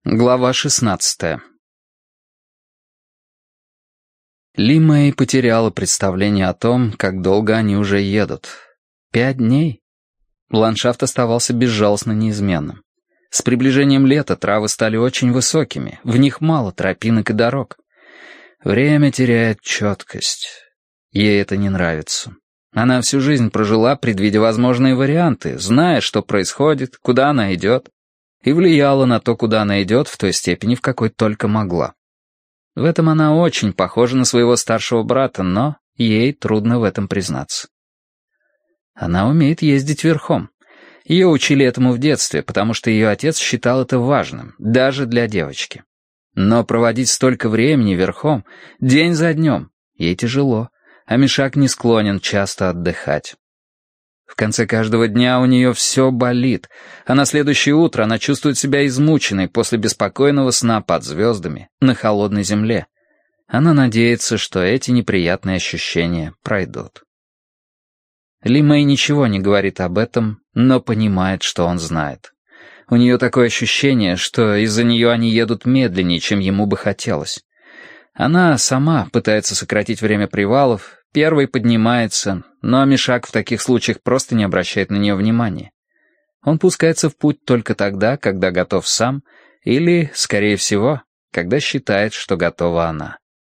Глава 16. Ли Мэй потеряла представление о том, как долго они уже едут. 5 дней? Ландшафт оставался безжалостно неизменным. С приближением лета травы стали очень высокими, в них мало тропинок и дорог. Время теряет четкость. Ей это не нравится. Она всю жизнь прожила, предвидя возможные варианты, зная, что происходит, куда она идет, и влияла на то, куда она идет, в той степени, в какой только могла. В этом она очень похожа на своего старшего брата, но ей трудно в этом признаться. Она умеет ездить верхом. Ее учили этому в детстве, потому что ее отец считал это важным, даже для девочки. Но проводить столько времени верхом, день за днем, ей тяжело, а Мишак не склонен часто отдыхать. В конце каждого дня у нее все болит, а на следующее утро она чувствует себя измученной после беспокойного сна под звездами на холодной земле. Она надеется, что эти неприятные ощущения пройдут. Ли Мэй ничего не говорит об этом, но понимает, что он знает. У нее такое ощущение, что из-за нее они едут медленнее, чем ему бы хотелось. Она сама пытается сократить время привалов, первой поднимается, но Мишак в таких случаях просто не обращает на нее внимания. Он пускается в путь только тогда, когда готов сам, или, скорее всего, когда считает, что готова она.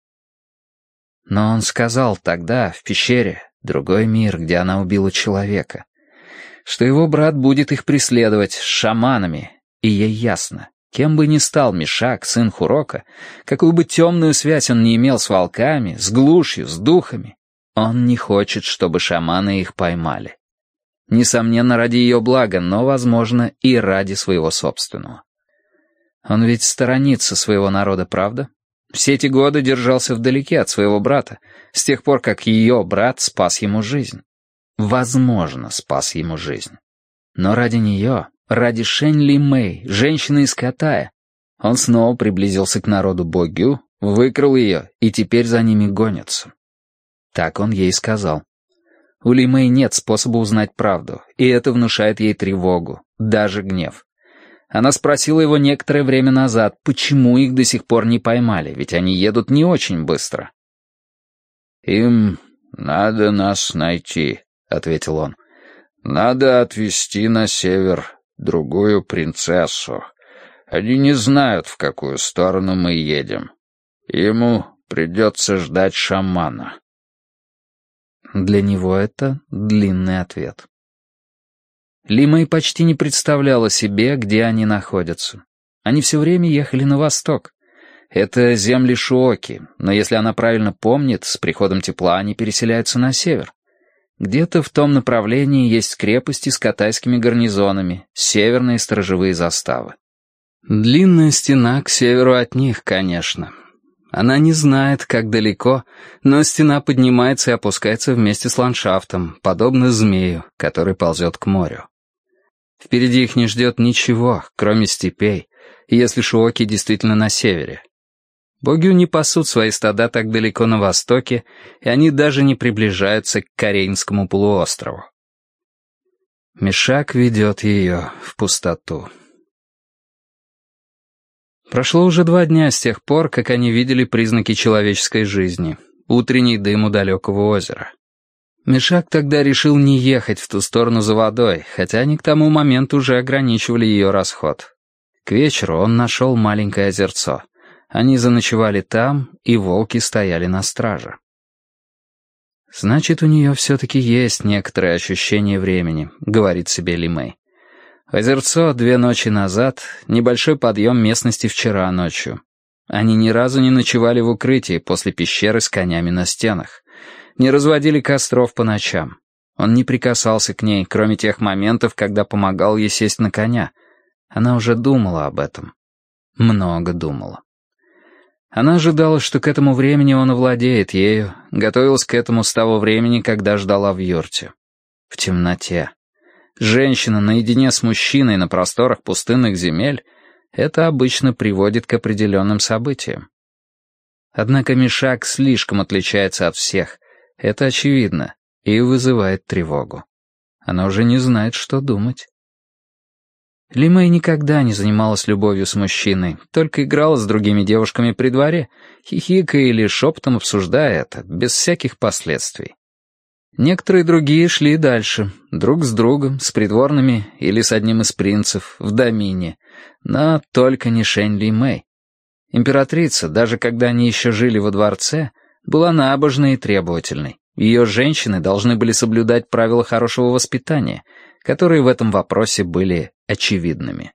Но он сказал тогда, в пещере, другой мир, где она убила человека, что его брат будет их преследовать с шаманами, и ей ясно. Кем бы ни стал Мишак, сын Хурока, какую бы темную связь он ни имел с волками, с глушью, с духами, он не хочет, чтобы шаманы их поймали. Несомненно, ради ее блага, но, возможно, и ради своего собственного. Он ведь сторонится своего народа, правда? Все эти годы держался вдалеке от своего брата, с тех пор, как ее брат спас ему жизнь. Возможно, спас ему жизнь. Но ради нее, ради Шэнь Ли Мэй, женщины из Катая, он снова приблизился к народу Богю, выкрал ее и теперь за ними гонится. Так он ей сказал. У Ли Мэй нет способа узнать правду, и это внушает ей тревогу, даже гнев. Она спросила его некоторое время назад, почему их до сих пор не поймали, ведь они едут не очень быстро. «Им надо нас найти», — ответил он. «Надо отвезти на север другую принцессу. Они не знают, в какую сторону мы едем. Ему придется ждать шамана». Для него это длинный ответ. Ли Мэй почти не представляла себе, где они находятся. Они все время ехали на восток. Это земли Шуоки, но если она правильно помнит, с приходом тепла они переселяются на север. Где-то в том направлении есть крепости с катайскими гарнизонами, северные сторожевые заставы. Длинная стена к северу от них, конечно. Она не знает, как далеко, но стена поднимается и опускается вместе с ландшафтом, подобно змею, который ползет к морю. Впереди их не ждет ничего, кроме степей, если Шуоки действительно на севере. Богю не пасут свои стада так далеко на востоке, и они даже не приближаются к Корейнскому полуострову. Мишак ведет ее в пустоту. Прошло уже 2 дня с тех пор, как они видели признаки человеческой жизни, утренний дым у далекого озера. Мишак тогда решил не ехать в ту сторону за водой, хотя они к тому моменту уже ограничивали ее расход. К вечеру он нашел маленькое озерцо. Они заночевали там, и волки стояли на страже. «Значит, у нее все-таки есть некоторое ощущение времени», — говорит себе Ли Мэй. Озерцо 2 ночи назад, небольшой подъем местности вчера ночью. Они ни разу не ночевали в укрытии после пещеры с конями на стенах. Не разводили костров по ночам. Он не прикасался к ней, кроме тех моментов, когда помогал ей сесть на коня. Она уже думала об этом. Много думала. Она ожидала, что к этому времени он овладеет ею, готовилась к этому с того времени, когда ждала в юрте. В темноте. Женщина наедине с мужчиной на просторах пустынных земель — это обычно приводит к определенным событиям. Однако Мишак слишком отличается от всех, это очевидно, и вызывает тревогу. Она уже не знает, что думать. Ли Мэй никогда не занималась любовью с мужчиной, только играла с другими девушками при дворе, хихикая или шепотом обсуждая это, без всяких последствий. Некоторые другие шли дальше, друг с другом, с придворными или с одним из принцев, в домине, но только не Шэнь Ли Мэй. Императрица, даже когда они еще жили во дворце, была набожной и требовательной. Ее женщины должны были соблюдать правила хорошего воспитания, которые в этом вопросе были очевидными.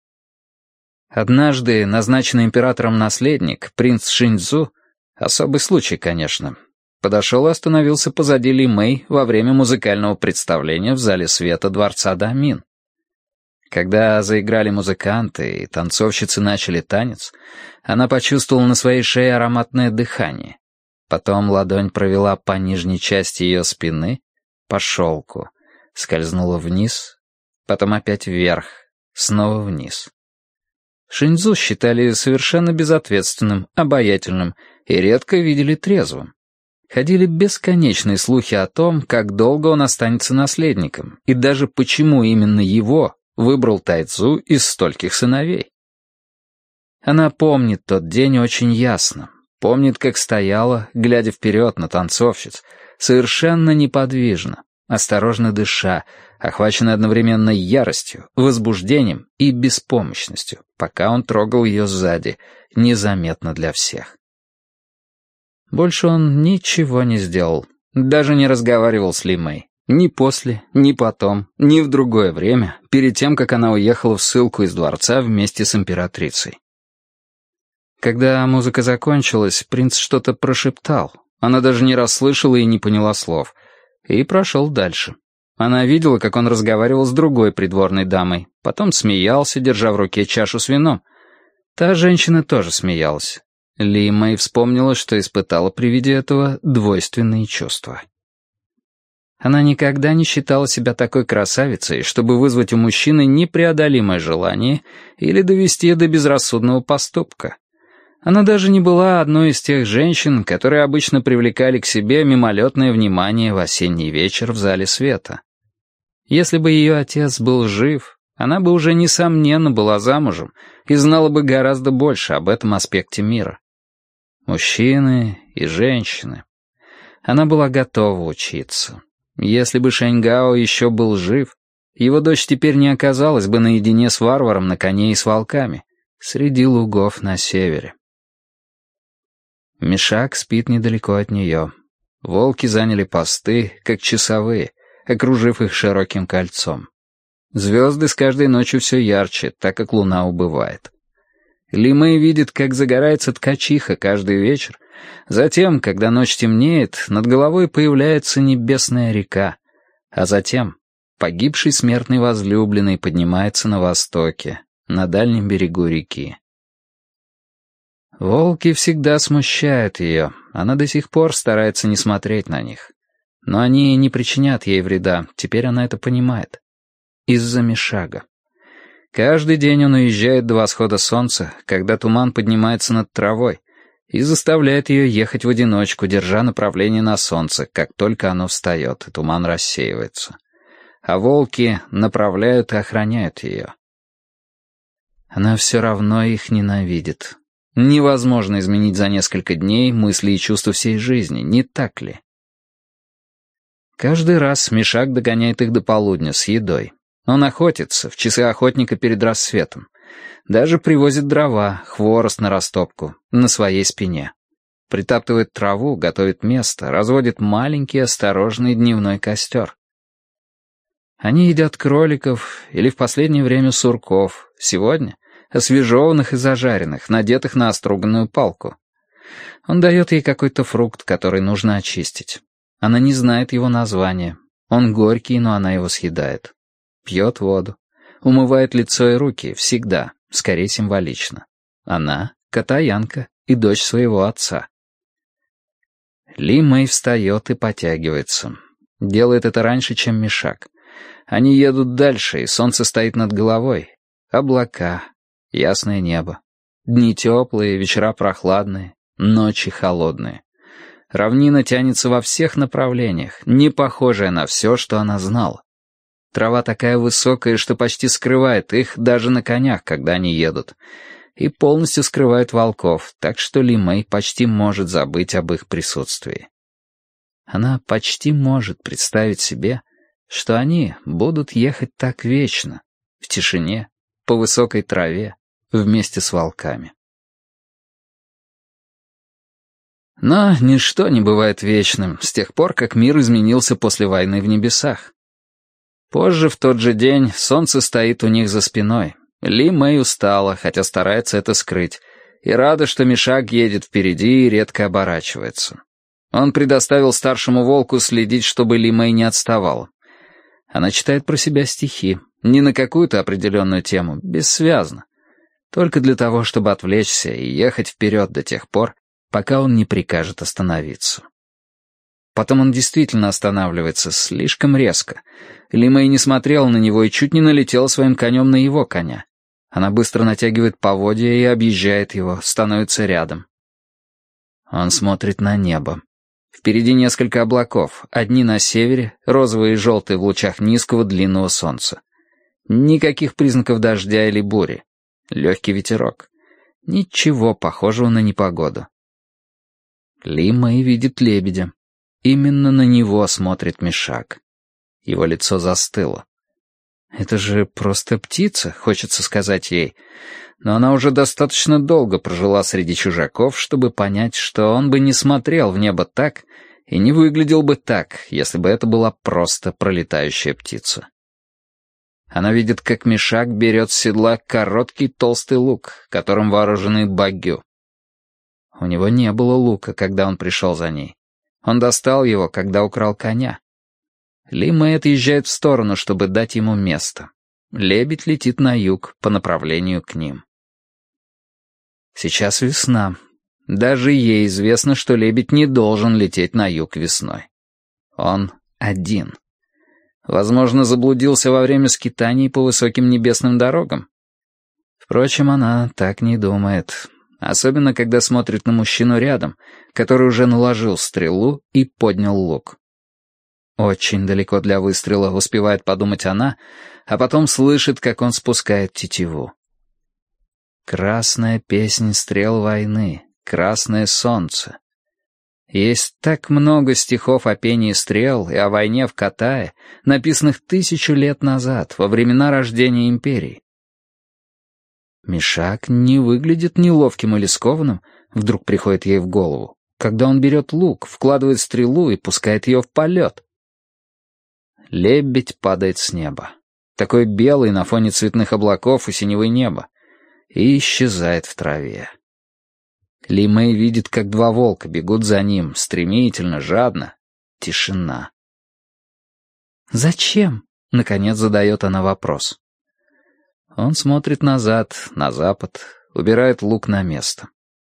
Однажды назначенный императором наследник, принц Шиньцзу, особый случай, конечно, подошел и остановился позади Ли Мэй во время музыкального представления в зале света дворца Дамин. Когда заиграли музыканты и танцовщицы начали танец, она почувствовала на своей шее ароматное дыхание. Потом ладонь провела по нижней части ее спины, по шелку, скользнула вниз, потом опять вверх, снова вниз. Шиньцзу считали совершенно безответственным, обаятельным и редко видели трезвым. Ходили бесконечные слухи о том, как долго он останется наследником, и даже почему именно его выбрал Тайцзу из стольких сыновей. Она помнит тот день очень ясно, помнит, как стояла, глядя вперед на танцовщиц, совершенно неподвижно, осторожно дыша, охваченная одновременно яростью, возбуждением и беспомощностью, пока он трогал ее сзади, незаметно для всех. Больше он ничего не сделал, даже не разговаривал с Ли Мэй. Ни после, ни потом, ни в другое время, перед тем, как она уехала в ссылку из дворца вместе с императрицей. Когда музыка закончилась, принц что-то прошептал. Она даже не расслышала и не поняла слов. И прошел дальше. Она видела, как он разговаривал с другой придворной дамой, потом смеялся, держа в руке чашу с вином. Та женщина тоже смеялась. Ли Мэй вспомнила, что испытала при виде этого двойственные чувства. Она никогда не считала себя такой красавицей, чтобы вызвать у мужчины непреодолимое желание или довести до безрассудного поступка. Она даже не была одной из тех женщин, которые обычно привлекали к себе мимолетное внимание в осенний вечер в зале света. Если бы ее отец был жив, она бы уже, несомненно, была замужем и знала бы гораздо больше об этом аспекте мира. Мужчины и женщины. Она была готова учиться. Если бы Шэньгао еще был жив, его дочь теперь не оказалась бы наедине с варваром на коне и с волками, среди лугов на севере. Мишак спит недалеко от нее. Волки заняли посты, как часовые, окружив их широким кольцом. Звезды с каждой ночью все ярче, так как луна убывает. Ли Мэй видит, как загорается ткачиха каждый вечер. Затем, когда ночь темнеет, над головой появляется небесная река, а затем погибший смертный возлюбленный поднимается на востоке, на дальнем берегу реки. Волки всегда смущают ее, она до сих пор старается не смотреть на них. Но они не причинят ей вреда, теперь она это понимает. Из-за Мишага. Каждый день он уезжает до восхода солнца, когда туман поднимается над травой, и заставляет ее ехать в одиночку, держа направление на солнце, как только оно встает, и туман рассеивается. А волки направляют и охраняют ее. Она все равно их ненавидит. Невозможно изменить за несколько дней мысли и чувства всей жизни, не так ли? Каждый раз Мишак догоняет их до полудня с едой. Он охотится в часы охотника перед рассветом. Даже привозит дрова, хворост на растопку, на своей спине. Притаптывает траву, готовит место, разводит маленький осторожный дневной костер. Они едят кроликов или в последнее время сурков, сегодня освежеванных и зажаренных, надетых на оструганную палку. Он дает ей какой-то фрукт, который нужно очистить. Она не знает его названия. Он горький, но она его съедает. Пьет воду. Умывает лицо и руки, всегда, скорее символично. Она — катаянка и дочь своего отца. Ли Мэй встает и потягивается. Делает это раньше, чем Мишак. Они едут дальше, и солнце стоит над головой. Облака, ясное небо. Дни теплые, вечера прохладные, ночи холодные. Равнина тянется во всех направлениях, не похожая на все, что она знала. Трава такая высокая, что почти скрывает их даже на конях, когда они едут. И полностью скрывает волков, так что Ли Мэй почти может забыть об их присутствии. Она почти может представить себе, что они будут ехать так вечно, в тишине, по высокой траве, вместе с волками. Но ничто не бывает вечным с тех пор, как мир изменился после войны в небесах. Позже, в тот же день, солнце стоит у них за спиной. Ли Мэй устала, хотя старается это скрыть, и рада, что Мишак едет впереди и редко оборачивается. Он предоставил старшему волку следить, чтобы Ли Мэй не отставала. Она читает про себя стихи, не на какую-то определенную тему, бессвязно, только для того, чтобы отвлечься и ехать вперед до тех пор, пока он не прикажет остановиться. Потом он действительно останавливается слишком резко. Ли Мэй не смотрела на него и чуть не налетела своим конем на его коня. Она быстро натягивает поводья и объезжает его, становится рядом. Он смотрит на небо. Впереди несколько облаков, одни на севере, розовые и желтые в лучах низкого длинного солнца. Никаких признаков дождя или бури. Легкий ветерок. Ничего похожего на непогоду. Ли Мэй видит лебедя. Именно на него смотрит Мишак. Его лицо застыло. Это же просто птица, хочется сказать ей. Но она уже достаточно долго прожила среди чужаков, чтобы понять, что он бы не смотрел в небо так и не выглядел бы так, если бы это была просто пролетающая птица. Она видит, как Мишак берет с седла короткий толстый лук, которым вооружены багю. У него не было лука, когда он пришел за ней. Он достал его, когда украл коня. Ли Мэй отъезжает в сторону, чтобы дать ему место. Лебедь летит на юг, по направлению к ним. Сейчас весна. Даже ей известно, что лебедь не должен лететь на юг весной. Он один. Возможно, заблудился во время скитаний по высоким небесным дорогам. Впрочем, она так не думает. Особенно, когда смотрит на мужчину рядом, который уже наложил стрелу и поднял лук. Очень далеко для выстрела, успевает подумать она, а потом слышит, как он спускает тетиву. Красная песнь стрел войны, красное солнце. Есть так много стихов о пении стрел и о войне в Катае, написанных 1000 лет назад, во времена рождения империи. Мишак не выглядит неловким или скованным, вдруг приходит ей в голову, когда он берет лук, вкладывает стрелу и пускает ее в полет. Лебедь падает с неба, такой белый на фоне цветных облаков и синего неба, и исчезает в траве. Ли Мэй видит, как 2 волка бегут за ним, стремительно, жадно. Тишина. «Зачем?» — наконец задает она вопрос. Он смотрит назад, на запад, убирает лук на место.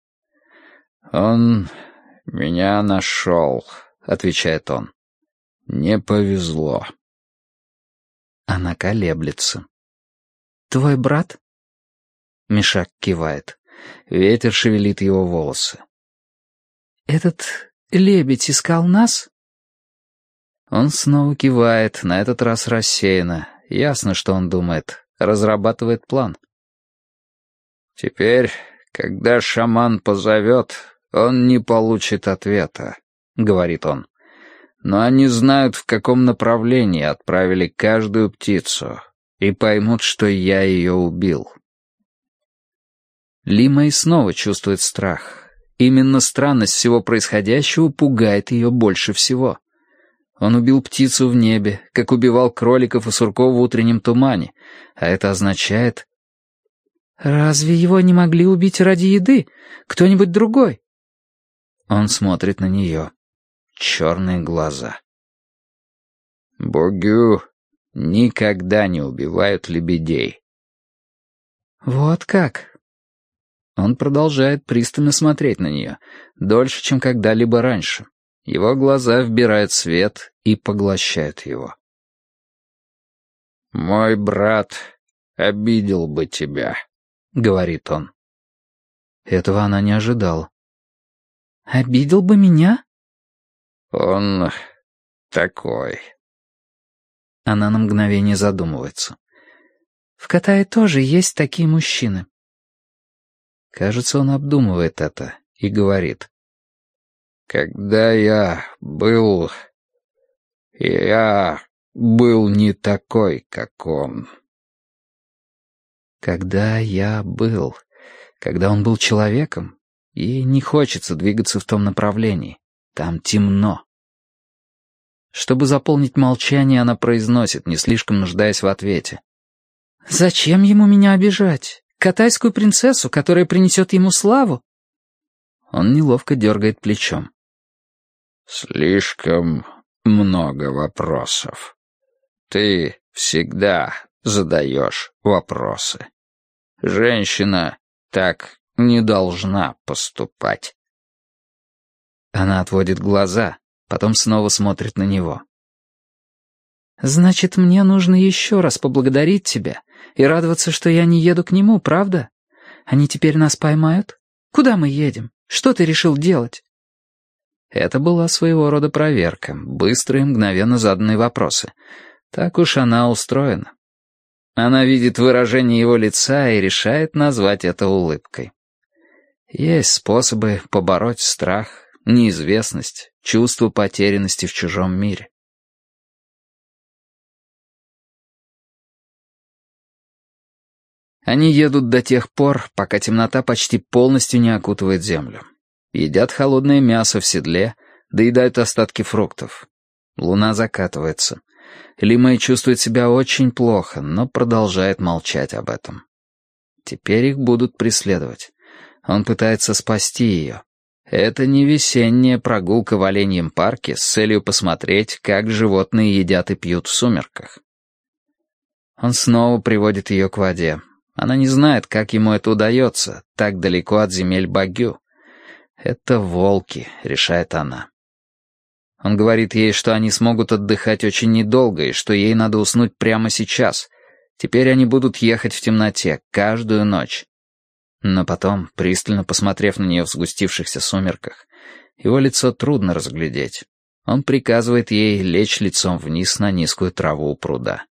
«Он меня нашел», — отвечает он. «Не повезло». Она колеблется. «Твой брат?» Мишак кивает. Ветер шевелит его волосы. «Этот лебедь искал нас?» Он снова кивает, на этот раз рассеянно. Ясно, что он думает. Разрабатывает план. «Теперь, когда шаман позовет, он не получит ответа», — говорит он. «Но они знают, в каком направлении отправили каждую птицу, и поймут, что я ее убил». Ли Мэй снова чувствует страх. Именно странность всего происходящего пугает ее больше всего. Он убил птицу в небе, как убивал кроликов и сурков в утреннем тумане, а это означает... «Разве его не могли убить ради еды? Кто-нибудь другой?» Он смотрит на нее. Черные глаза. «Богю никогда не убивают лебедей». «Вот как?» Он продолжает пристально смотреть на нее, дольше, чем когда-либо раньше. Его глаза вбирают свет и поглощают его. «Мой брат обидел бы тебя», — говорит он. Этого она не ожидала. «Обидел бы меня?» «Он такой». Она на мгновение задумывается. В Катае тоже есть такие мужчины. Кажется, он обдумывает это и говорит. Когда я был не такой, как он. Когда он был человеком, ей не хочется двигаться в том направлении. Там темно. Чтобы заполнить молчание, она произносит, не слишком нуждаясь в ответе. «Зачем ему меня обижать? Катайскую принцессу, которая принесет ему славу?» Он неловко дергает плечом. «Слишком много вопросов. Ты всегда задаешь вопросы. Женщина так не должна поступать». Она отводит глаза, потом снова смотрит на него. «Значит, мне нужно еще раз поблагодарить тебя и радоваться, что я не еду к нему, правда? Они теперь нас поймают? Куда мы едем? Что ты решил делать?» Это была своего рода проверка, быстрые, мгновенно заданные вопросы. Так уж она устроена. Она видит выражение его лица и решает назвать это улыбкой. Есть способы побороть страх, неизвестность, чувство потерянности в чужом мире. Они едут до тех пор, пока темнота почти полностью не окутывает землю. Едят холодное мясо в седле, доедают остатки фруктов. Луна закатывается. Ли Мэй чувствует себя очень плохо, но продолжает молчать об этом. Теперь их будут преследовать. Он пытается спасти ее. Это не весенняя прогулка в оленьем парке с целью посмотреть, как животные едят и пьют в сумерках. Он снова приводит ее к воде. Она не знает, как ему это удается, так далеко от земель Багю. «Это волки», — решает она. Он говорит ей, что они смогут отдыхать очень недолго и что ей надо уснуть прямо сейчас. Теперь они будут ехать в темноте каждую ночь. Но потом, пристально посмотрев на нее в сгустившихся сумерках, его лицо трудно разглядеть. Он приказывает ей лечь лицом вниз на низкую траву у пруда.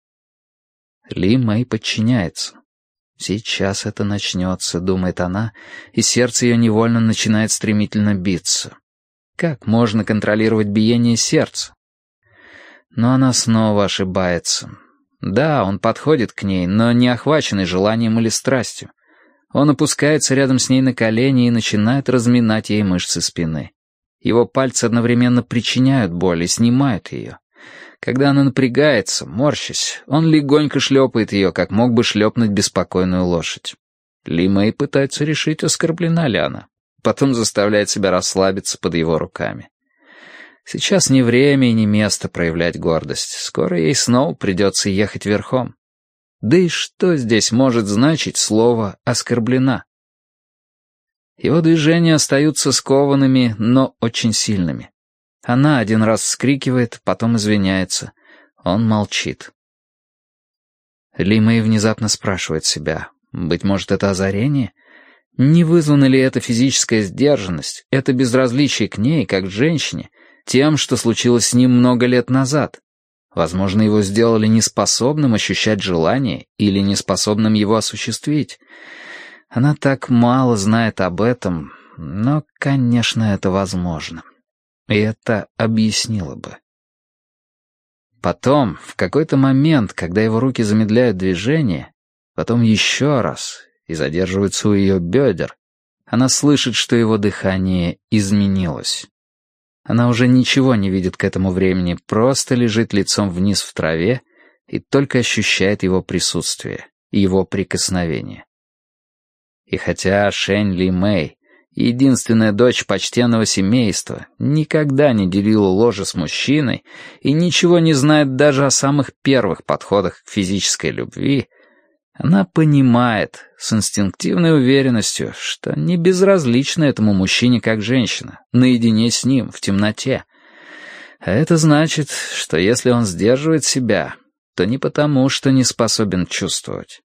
Ли Мэй подчиняется. «Сейчас это начнется», — думает она, и сердце ее невольно начинает стремительно биться. Как можно контролировать биение сердца? Но она снова ошибается. Да, он подходит к ней, но не охваченный желанием или страстью. Он опускается рядом с ней на колени и начинает разминать ей мышцы спины. Его пальцы одновременно причиняют боль и снимают ее. Когда она напрягается, морщась, он легонько шлепает ее, как мог бы шлепнуть беспокойную лошадь. Ли Мэй пытается решить, оскорблена ли она. Потом заставляет себя расслабиться под его руками. Сейчас не время и не место проявлять гордость. Скоро ей снова придется ехать верхом. Да и что здесь может значить слово «оскорблена»? Его движения остаются скованными, но очень сильными. Она один раз вскрикивает, потом извиняется. Он молчит. Ли Мэй внезапно спрашивает себя, быть может, это озарение? Не вызвана ли эта физическая сдержанность, это безразличие к ней, как к женщине, тем, что случилось с ним много лет назад? Возможно, его сделали неспособным ощущать желание или неспособным его осуществить. Она так мало знает об этом, но, конечно, это возможно. И это объяснило бы. Потом, в какой-то момент, когда его руки замедляют движение, потом еще раз и задерживаются у ее бедер, она слышит, что его дыхание изменилось. Она уже ничего не видит к этому времени, просто лежит лицом вниз в траве и только ощущает его присутствие, его прикосновение. И хотя Шэнь Ли Мэй, единственная дочь почтенного семейства, никогда не делила ложе с мужчиной и ничего не знает даже о самых первых подходах к физической любви, она понимает с инстинктивной уверенностью, что не безразлична этому мужчине как женщина, наедине с ним, в темноте. А это значит, что если он сдерживает себя, то не потому, что не способен чувствовать.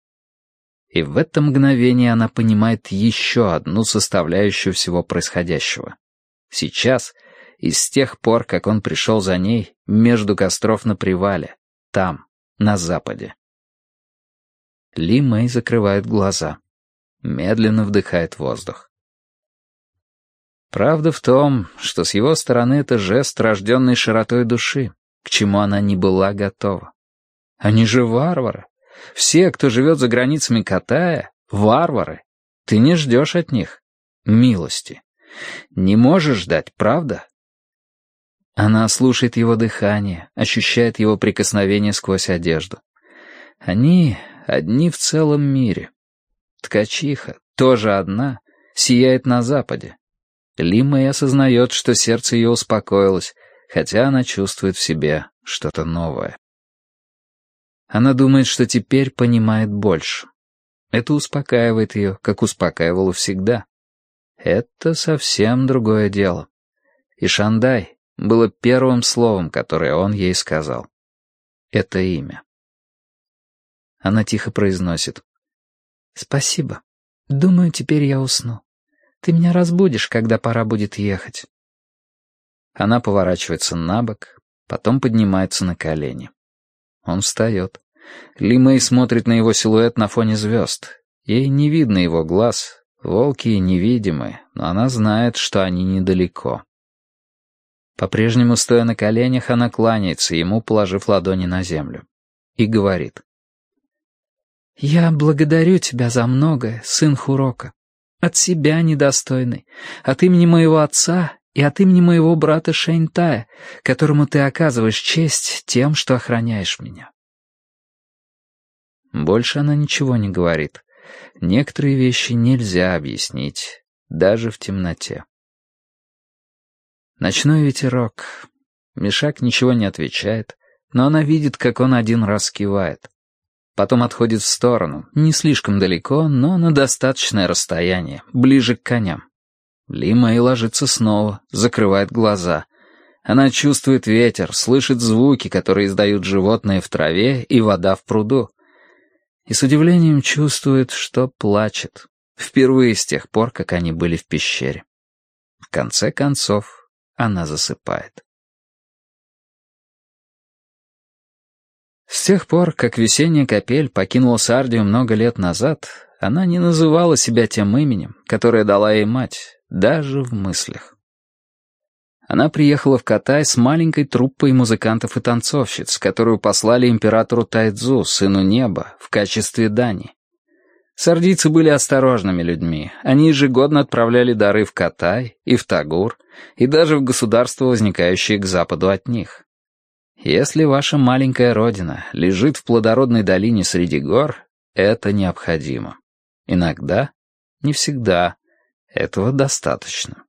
И в это мгновение она понимает еще одну составляющую всего происходящего. Сейчас, и с тех пор, как он пришел за ней, между костров на привале, там, на западе. Ли Мэй закрывает глаза. Медленно вдыхает воздух. Правда в том, что с его стороны это жест, рожденный широтой души, к чему она не была готова. Они же варвары. Все, кто живет за границами Катая, варвары. Ты не ждешь от них милости. Не можешь ждать, правда? Она слушает его дыхание, ощущает его прикосновение сквозь одежду. Они одни в целом мире. Ткачиха, тоже одна, сияет на западе. Ли Мэй осознает, что сердце ее успокоилось, хотя она чувствует в себе что-то новое. Она думает, что теперь понимает больше. Это успокаивает ее, как успокаивало всегда. Это совсем другое дело. И Шандай было первым словом, которое он ей сказал. Это имя. Она тихо произносит: «Спасибо. Думаю, теперь я усну. Ты меня разбудишь, когда пора будет ехать». Она поворачивается на бок, потом поднимается на колени. Он встает. Ли Мэй смотрит на его силуэт на фоне звезд. Ей не видно его глаз, волки невидимы, но она знает, что они недалеко. По-прежнему, стоя на коленях, она кланяется ему, положив ладони на землю, и говорит: «Я благодарю тебя за многое, сын Хурока. От себя недостойный, от имени моего отца и от имени моего брата Шэньтая, которому ты оказываешь честь тем, что охраняешь меня». Больше она ничего не говорит. Некоторые вещи нельзя объяснить, даже в темноте. Ночной ветерок. Мишак ничего не отвечает, но она видит, как он один раз кивает. Потом отходит в сторону, не слишком далеко, но на достаточное расстояние, ближе к коням. Ли Мэй ложится снова, закрывает глаза. Она чувствует ветер, слышит звуки, которые издают животные в траве и вода в пруду. И с удивлением чувствует, что плачет. Впервые с тех пор, как они были в пещере. В конце концов, она засыпает. С тех пор, как весенняя капель покинула Сардию много лет назад, она не называла себя тем именем, которое дала ей мать, даже в мыслях. Она приехала в Катай с маленькой труппой музыкантов и танцовщиц, которую послали императору Тайцзу, сыну неба, в качестве дани. Сардийцы были осторожными людьми, они ежегодно отправляли дары в Катай и в Тагур, и даже в государства, возникающие к западу от них. Если ваша маленькая родина лежит в плодородной долине среди гор, это необходимо. Иногда, не всегда, этого достаточно.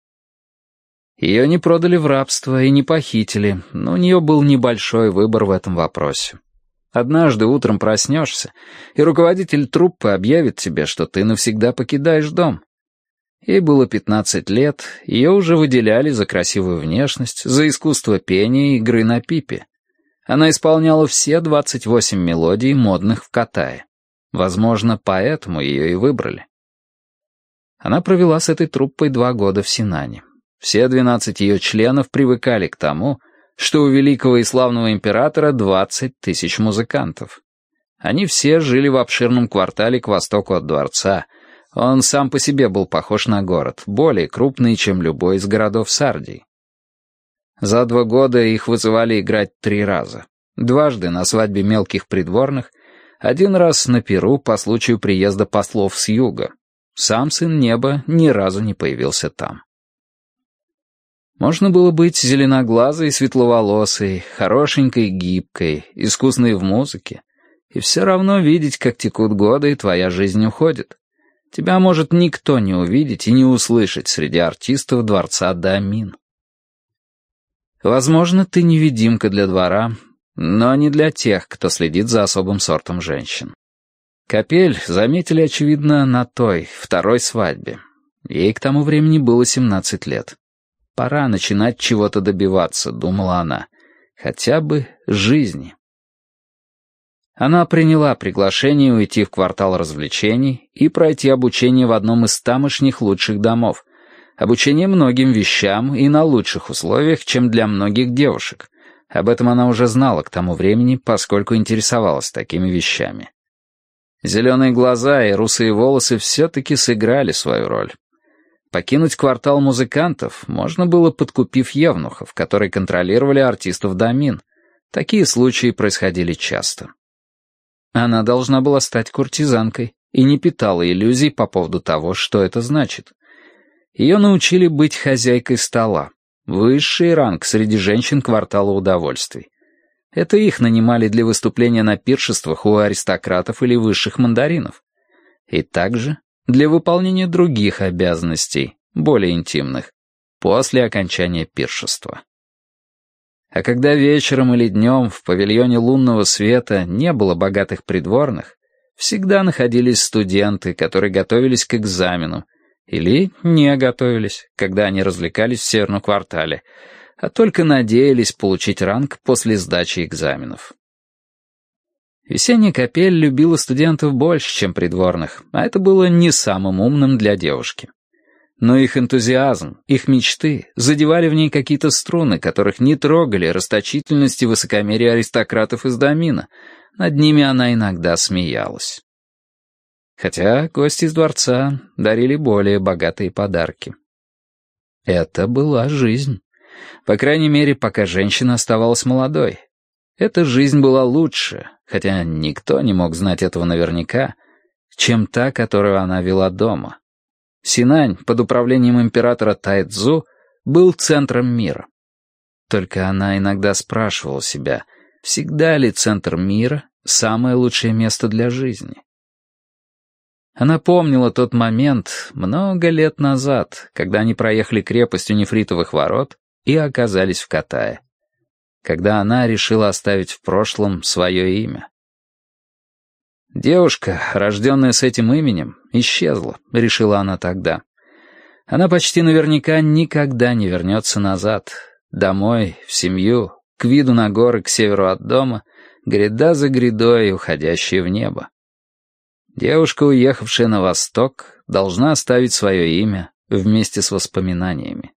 Ее не продали в рабство и не похитили, но у нее был небольшой выбор в этом вопросе. Однажды утром проснешься, и руководитель труппы объявит тебе, что ты навсегда покидаешь дом. Ей было 15 лет, ее уже выделяли за красивую внешность, за искусство пения и игры на пипе. Она исполняла все 28 мелодий, модных в Катае. Возможно, поэтому ее и выбрали. Она провела с этой труппой 2 года в Синане. Все 12 ее членов привыкали к тому, что у великого и славного императора 20 тысяч музыкантов. Они все жили в обширном квартале к востоку от дворца. Он сам по себе был похож на город, более крупный, чем любой из городов Сардии. За 2 года их вызывали играть 3 раза. 2 на свадьбе мелких придворных, 1 раз на пиру по случаю приезда послов с юга. Сам сын неба ни разу не появился там. Можно было быть зеленоглазой и светловолосой, хорошенькой, гибкой, искусной в музыке, и все равно видеть, как текут годы, и твоя жизнь уходит. Тебя может никто не увидеть и не услышать среди артистов дворца Дамин. Возможно, ты невидимка для двора, но не для тех, кто следит за особым сортом женщин. Капель заметили, очевидно, на той, 2-й свадьбе. Ей к тому времени было 17 лет. Пора начинать чего-то добиваться, думала она. Хотя бы жизни. Она приняла приглашение уйти в квартал развлечений и пройти обучение в одном из тамошних лучших домов. Обучение многим вещам и на лучших условиях, чем для многих девушек. Об этом она уже знала к тому времени, поскольку интересовалась такими вещами. Зеленые глаза и русые волосы все-таки сыграли свою роль. Покинуть квартал музыкантов можно было, подкупив евнухов, которые контролировали артистов домин. Такие случаи происходили часто. Она должна была стать куртизанкой и не питала иллюзий по поводу того, что это значит. Ее научили быть хозяйкой стола. Высший ранг среди женщин квартала удовольствий. Это их нанимали для выступления на пиршествах у аристократов или высших мандаринов. И также для выполнения других обязанностей, более интимных, после окончания пиршества. А когда вечером или днем в павильоне лунного света не было богатых придворных, всегда находились студенты, которые готовились к экзамену, или не готовились, когда они развлекались в северном квартале, а только надеялись получить ранг после сдачи экзаменов. Весенняя капель любила студентов больше, чем придворных, а это было не самым умным для девушки. Но их энтузиазм, их мечты задевали в ней какие-то струны, которых не трогали расточительность и высокомерие аристократов из домина. Над ними она иногда смеялась. Хотя гости из дворца дарили более богатые подарки. Это была жизнь. По крайней мере, пока женщина оставалась молодой. Эта жизнь была лучше, хотя никто не мог знать этого наверняка, чем та, которую она вела дома. Синань, под управлением императора Тайцзу, был центром мира. Только она иногда спрашивала себя, всегда ли центр мира самое лучшее место для жизни. Она помнила тот момент много лет назад, когда они проехали крепость у Нефритовых ворот и оказались в Каттайе, когда она решила оставить в прошлом свое имя. Девушка, рожденная с этим именем, исчезла, решила она тогда. Она почти наверняка никогда не вернется назад, домой, в семью, к виду на горы к северу от дома, гряда за грядой, уходящие в небо. Девушка, уехавшая на восток, должна оставить свое имя вместе с воспоминаниями.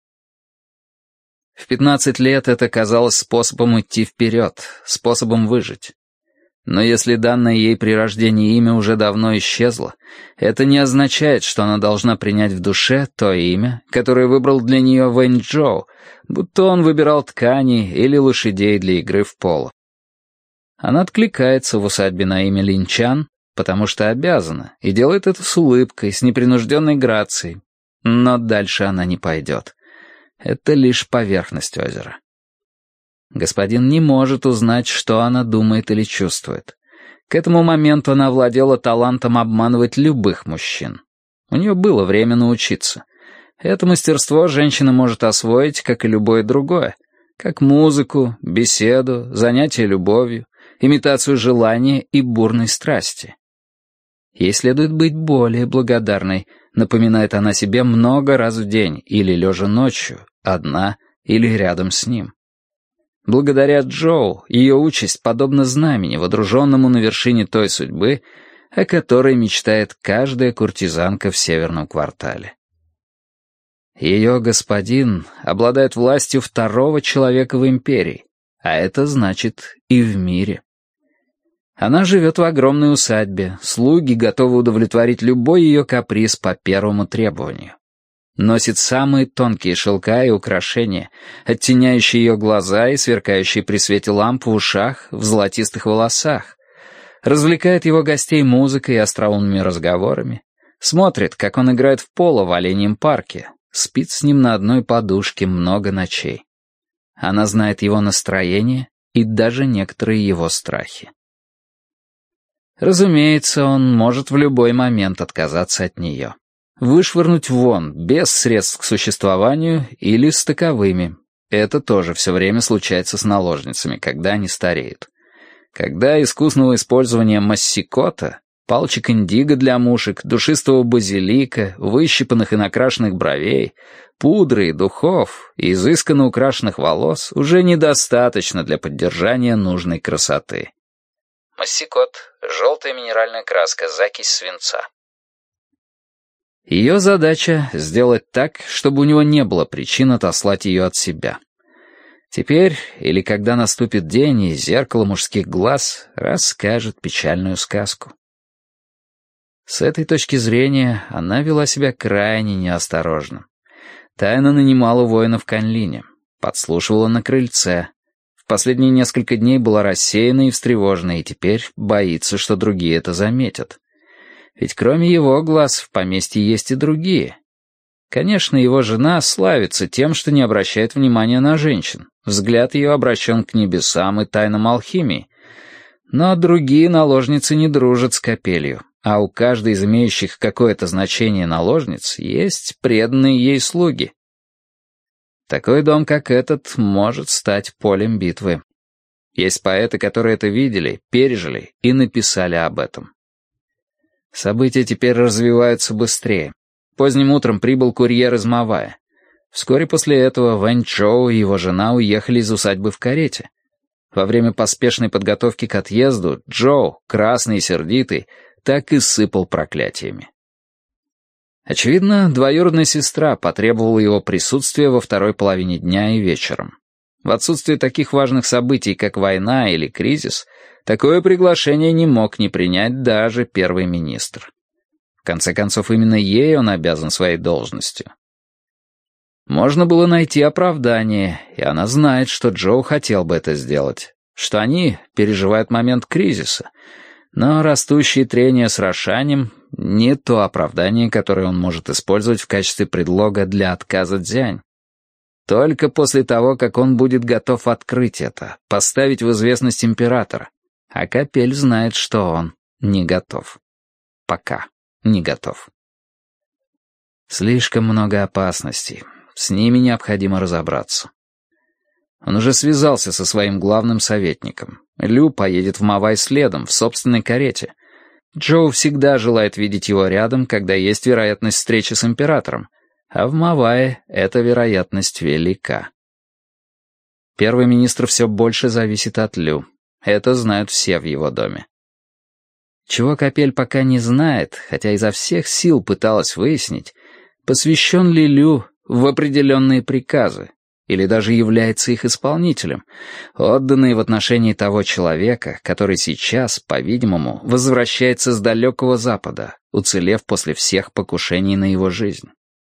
В 15 лет это казалось способом идти вперед, способом выжить. Но если данное ей при рождении имя уже давно исчезло, это не означает, что она должна принять в душе то имя, которое выбрал для нее Вэньчжоу, будто он выбирал ткани или лошадей для игры в поло. Она откликается в усадьбе на имя Линчан, потому что обязана, и делает это с улыбкой, с непринужденной грацией. Но дальше она не пойдет. Это лишь поверхность озера. Господин не может узнать, что она думает или чувствует. К этому моменту она владела талантом обманывать любых мужчин. У нее было время научиться. Это мастерство женщина может освоить, как и любое другое, как музыку, беседу, занятие любовью, имитацию желания и бурной страсти. Ей следует быть более благодарной, напоминает она себе много раз в день или лежа ночью, одна или рядом с ним. Благодаря Джоу ее участь подобна знамени, водруженному на вершине той судьбы, о которой мечтает каждая куртизанка в северном квартале. Ее господин обладает властью второго человека в империи, а это значит и в мире. Она живет в огромной усадьбе, слуги готовы удовлетворить любой ее каприз по первому требованию. Носит самые тонкие шелка и украшения, оттеняющие ее глаза и сверкающие при свете ламп в ушах, в золотистых волосах. Развлекает его гостей музыкой и остроумными разговорами. Смотрит, как он играет в поло в Оленьем парке. Спит с ним на одной подушке много ночей. Она знает его настроение и даже некоторые его страхи. Разумеется, он может в любой момент отказаться от нее. Вышвырнуть вон, без средств к существованию или с таковыми. Это тоже все время случается с наложницами, когда они стареют. Когда искусного использования массикота, палочек индиго для мушек, душистого базилика, выщипанных и накрашенных бровей, пудры и духов, и изысканно украшенных волос уже недостаточно для поддержания нужной красоты. Массикот — желтая минеральная краска, закись свинца. Ее задача — сделать так, чтобы у него не было причин отослать ее от себя. Теперь, или когда наступит день, и зеркало мужских глаз расскажет печальную сказку. С этой точки зрения она вела себя крайне неосторожно. Тайно нанимала воинов к Анлине, подслушивала на крыльце. В последние несколько дней была рассеяна и встревожена, и теперь боится, что другие это заметят. Ведь кроме его глаз в поместье есть и другие. Конечно, его жена славится тем, что не обращает внимания на женщин. Взгляд ее обращен к небесам и тайнам алхимии. Но другие наложницы не дружат с Капелью, а у каждой из имеющих какое-то значение наложниц есть преданные ей слуги. Такой дом, как этот, может стать полем битвы. Есть поэты, которые это видели, пережили и написали об этом. События теперь развиваются быстрее. Поздним утром прибыл курьер из Мавая. Вскоре после этого Вэнь Чжоу и его жена уехали из усадьбы в карете. Во время поспешной подготовки к отъезду Джоу, красный и сердитый, так и сыпал проклятиями. Очевидно, двоюродная сестра потребовала его присутствия во второй половине дня и вечером. В отсутствие таких важных событий, как война или кризис, такое приглашение не мог не принять даже первый министр. В конце концов, именно ей он обязан своей должностью. Можно было найти оправдание, и она знает, что Джоу хотел бы это сделать, что они переживают момент кризиса, но растущие трения с Рошанем — не то оправдание, которое он может использовать в качестве предлога для отказа Цзянь. Только после того, как он будет готов открыть это, поставить в известность императора, а Капель знает, что он не готов. Пока не готов. Слишком много опасностей. С ними необходимо разобраться. Он уже связался со своим главным советником. Лю поедет в Мавай следом, в собственной карете. Джоу всегда желает видеть его рядом, когда есть вероятность встречи с императором, а в Мавае эта вероятность велика. Первый министр все больше зависит от Лю. Это знают все в его доме. Чего Капель пока не знает, хотя изо всех сил пыталась выяснить, посвящен ли Лю в определенные приказы, или даже является их исполнителем, отданные в отношении того человека, который сейчас, по-видимому, возвращается с далекого Запада, уцелев после всех покушений на его жизнь.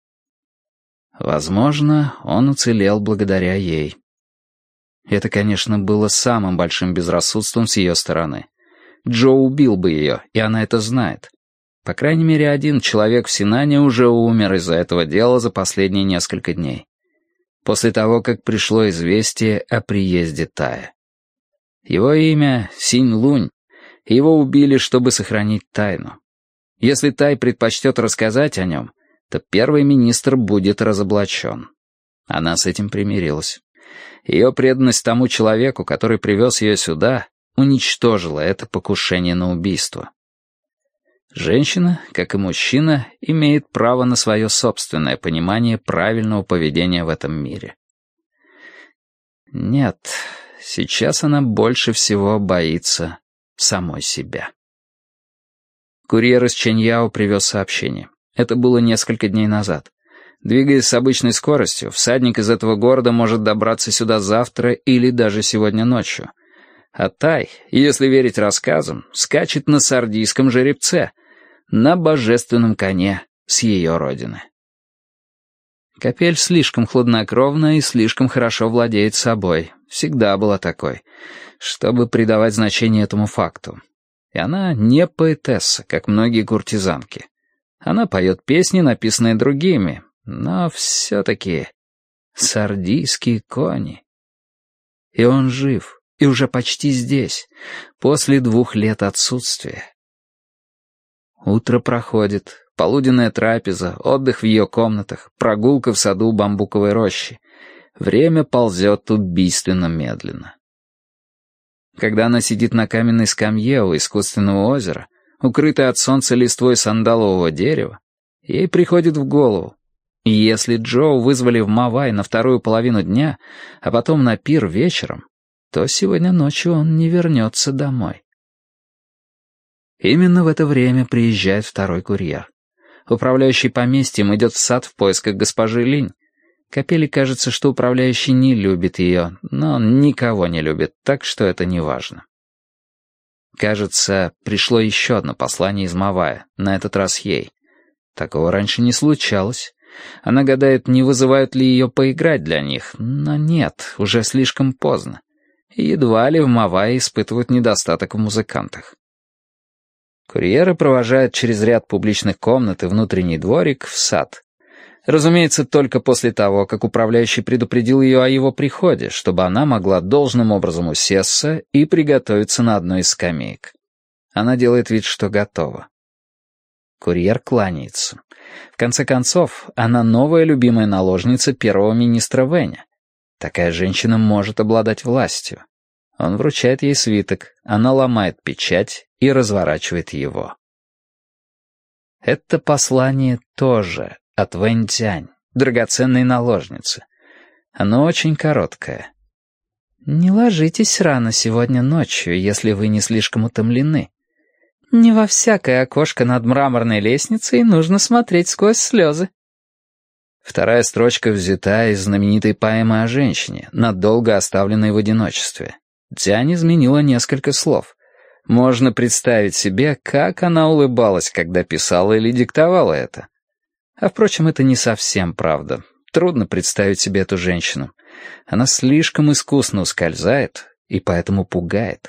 Возможно, он уцелел благодаря ей. Это, конечно, было самым большим безрассудством с ее стороны. Джо убил бы ее, и она это знает. По крайней мере, один человек в Синане уже умер из-за этого дела за последние несколько дней. После того, как пришло известие о приезде Тая. Его имя Синь Лунь, и его убили, чтобы сохранить тайну. Если Тай предпочтет рассказать о нем, то первый министр будет разоблачен. Она с этим примирилась. Ее преданность тому человеку, который привез ее сюда, уничтожила это покушение на убийство. Женщина, как и мужчина, имеет право на свое собственное понимание правильного поведения в этом мире. Нет, сейчас она больше всего боится самой себя. Курьер из Чэньяо привез сообщение. Это было несколько дней назад. Двигаясь с обычной скоростью, всадник из этого города может добраться сюда завтра или даже сегодня ночью. А Тай, если верить рассказам, скачет на сардийском жеребце, на божественном коне с ее родины. Капель слишком хладнокровна и слишком хорошо владеет собой, всегда была такой, чтобы придавать значение этому факту. И она не поэтесса, как многие куртизанки. Она поет песни, написанные другими, но все-таки сардийские кони. И он жив, и уже почти здесь, после 2 лет отсутствия. Утро проходит, полуденная трапеза, отдых в ее комнатах, прогулка в саду бамбуковой рощи. Время ползет убийственно медленно. Когда она сидит на каменной скамье у искусственного озера, укрытой от солнца листвой сандалового дерева, ей приходит в голову: если Джоу вызвали в Мавай на вторую половину дня, а потом на пир вечером, то сегодня ночью он не вернется домой. Именно в это время приезжает второй курьер. Управляющий поместьем идет в сад в поисках госпожи Линь. Капели кажется, что управляющий не любит ее, но он никого не любит, так что это не важно. Кажется, пришло еще одно послание из Мавая, на этот раз ей. Такого раньше не случалось. Она гадает, не вызывают ли ее поиграть для них, но нет, уже слишком поздно. И едва ли в Мавае испытывают недостаток в музыкантах. Курьеры провожают через ряд публичных комнат и внутренний дворик в сад. Разумеется, только после того, как управляющий предупредил ее о его приходе, чтобы она могла должным образом усесться и приготовиться на одной из скамеек. Она делает вид, что готова. Курьер кланяется. В конце концов, она новая любимая наложница первого министра Вэня. Такая женщина может обладать властью. Он вручает ей свиток, она ломает печать и разворачивает его. Это послание тоже от Вэнь-Дзянь, драгоценной наложницы. Оно очень короткое. «Не ложитесь рано сегодня ночью, если вы не слишком утомлены. Не во всякое окошко над мраморной лестницей нужно смотреть сквозь слезы». Вторая строчка взята из знаменитой поэмы о женщине, надолго оставленной в одиночестве. Дзянь изменила несколько слов. Можно представить себе, как она улыбалась, когда писала или диктовала это. А впрочем, это не совсем правда. Трудно представить себе эту женщину. Она слишком искусно ускользает и поэтому пугает.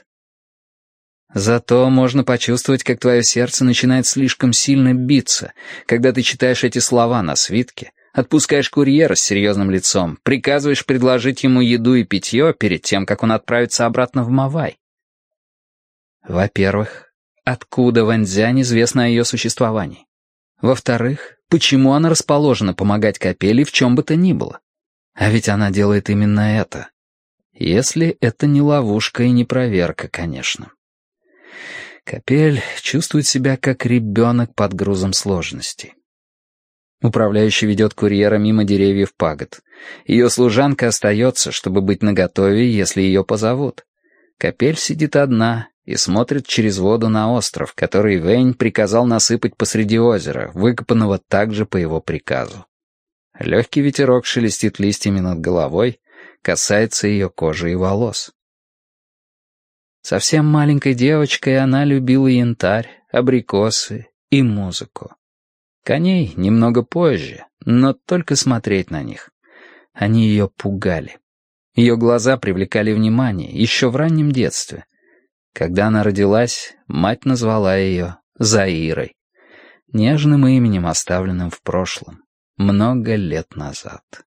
Зато можно почувствовать, как твое сердце начинает слишком сильно биться, когда ты читаешь эти слова на свитке, отпускаешь курьера с серьезным лицом, приказываешь предложить ему еду и питье перед тем, как он отправится обратно в Мавай. Во-первых, откуда Вэнь-Дзянь известно о ее существовании? Во-вторых, почему она расположена помогать Капели в чем бы то ни было? А ведь она делает именно это. Если это не ловушка и не проверка, конечно. Капель чувствует себя как ребенок под грузом сложностей. Управляющий ведет курьера мимо деревьев пагод. Ее служанка остается, чтобы быть наготове, если ее позовут. Капель сидит одна и смотрит через воду на остров, который Вэнь приказал насыпать посреди озера, выкопанного также по его приказу. Легкий ветерок шелестит листьями над головой, касается ее кожи и волос. Совсем маленькой девочкой она любила янтарь, абрикосы и музыку. Коней немного позже, но только смотреть на них. Они ее пугали. Ее глаза привлекали внимание еще в раннем детстве. Когда она родилась, мать назвала ее Заирой, нежным именем, оставленным в прошлом, много лет назад.